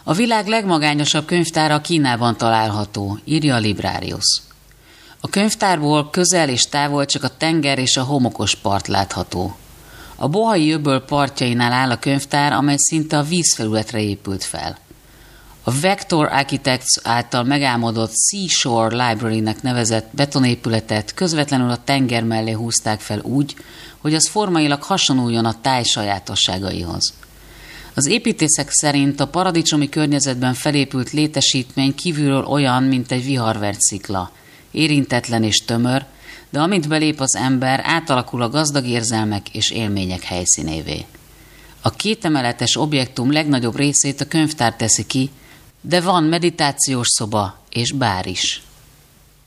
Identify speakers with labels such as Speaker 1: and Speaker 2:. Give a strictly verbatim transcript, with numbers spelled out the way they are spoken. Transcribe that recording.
Speaker 1: A világ legmagányosabb könyvtára Kínában található, írja a Librarius. A könyvtárból közel és távol csak a tenger és a homokos part látható. A Bohai öböl partjainál áll a könyvtár, amely szinte a vízfelületre épült fel. A Vector Architects által megálmodott Seashore Library-nek nevezett betonépületet közvetlenül a tenger mellé húzták fel úgy, hogy az formailag hasonuljon a táj sajátosságaihoz. Az építészek szerint a paradicsomi környezetben felépült létesítmény kívülről olyan, mint egy viharvert szikla, érintetlen és tömör, de amint belép az ember, átalakul a gazdag érzelmek és élmények helyszínévé. A kétemeletes objektum legnagyobb részét a könyvtár teszi ki, de van meditációs szoba és bár is.